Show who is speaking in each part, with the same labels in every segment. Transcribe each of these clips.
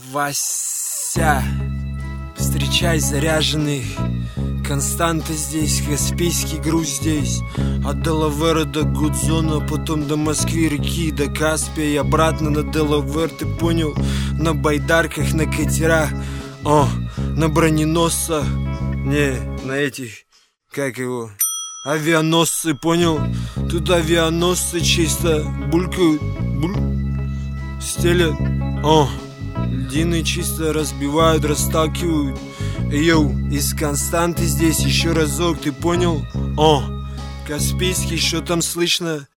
Speaker 1: Вася, встречай заряженных. Константа здесь, Каспийский груз здесь. От Делавера до Гудзона, потом до Москвы, реки, до Каспия и обратно на Делавер, ты понял? На байдарках, на катерах, на броненосцах. Не, на этих, как его, авианосцы, понял? Тут авианосцы чисто булькают, стелят, льдины чисто разбивают, расталкивают. Йоу, из Константы здесь еще разок, ты понял? Каспийский, что там слышно?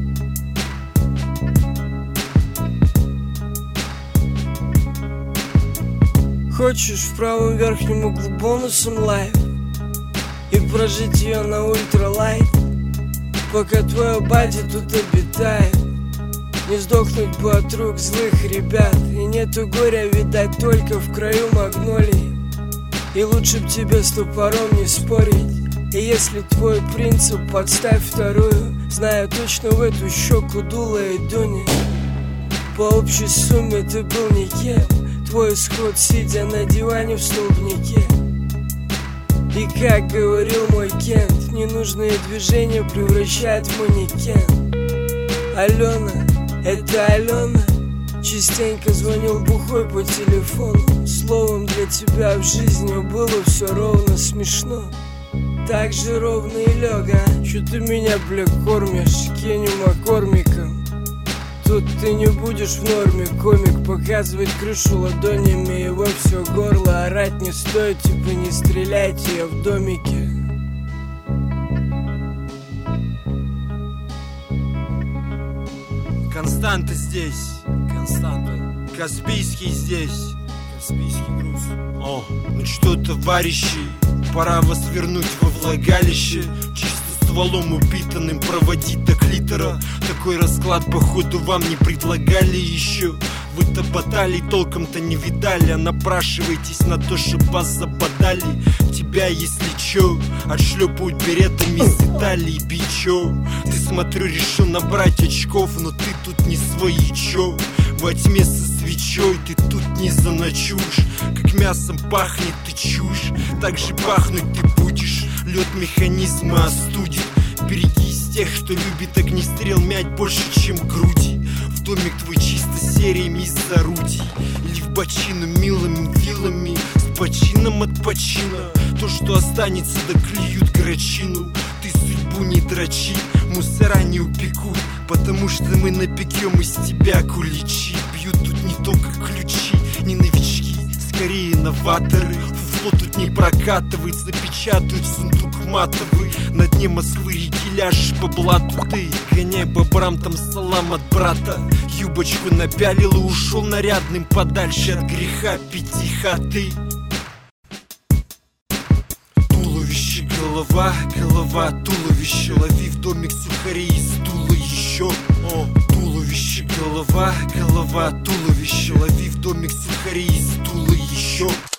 Speaker 2: Хочешь в правом верхнем углу бонусом лайф и прожить ее на ультралайт, пока твоя бади тут обитает? Не сдохнуть бы от рук злых ребят, и нету горя, видать, только в краю магнолий. И лучше б тебе с топором не спорить. И если твой принцип, подставь вторую, зная точно в эту щеку дуло и дунет. По общей сумме ты был никем, твой исход, сидя на диване в столбнике. И как говорил мой Кент, ненужные движения превращают в манекен. Алена, это Алена. Частенько звонил бухой по телефону. Словом, для тебя в жизни было все ровно смешно. Так же ровно и лег, Чё ты меня, бля, кормишь Кеню Маккормиком? Тут ты не будешь в норме, комик. Показывать крышу ладонями и во все горло орать не стоит, типа не стреляйте, я в домике.
Speaker 1: Константа здесь, Константа. Каспийский здесь, Каспийский груз. Ну что, товарищи, пора вас вернуть во влагалище. Чисто стволом упитанным проводить до клитора. Такой расклад, походу, вам не предлагали еще. Вы-то баталий толком-то не видали, а напрашиваетесь на то, чтоб вас забодали. Тебя, если чё, отшлепают беретами из Италии, бичо. Ты, смотрю, решил набрать очков, но ты тут не своячок. Во тьме со свечой ты тут не заночуешь. Как мясом пахнет ты чушь, так же пахнуть ты будешь. Лед механизма остудит. Берегись тех, кто любит огнестрел мять больше, чем груди. В домик твой чисто сериями из орудий. Или в бочину милыми вилами с почином от почина. То, что останется, доклюют грачину. Ты судьбу не дрочи, мусора не упекут, потому что мы напекем из тебя куличи. Бьют тут не только ключи, не новички, скорее новаторы. Фуфло тут не прокатывает, запечатают сундук матовый. На дне Москвы реки ляжешь по блату ты. Гоняй бобрам там салам от брата. Юбочку напялил и ушел нарядным подальше от греха пяти хаты. Туловище, голова, голова, туловище. Лови в домик сухарей из стула еще. Туловище, голова, голова, туловище. Лови в домик сухарей из стула еще.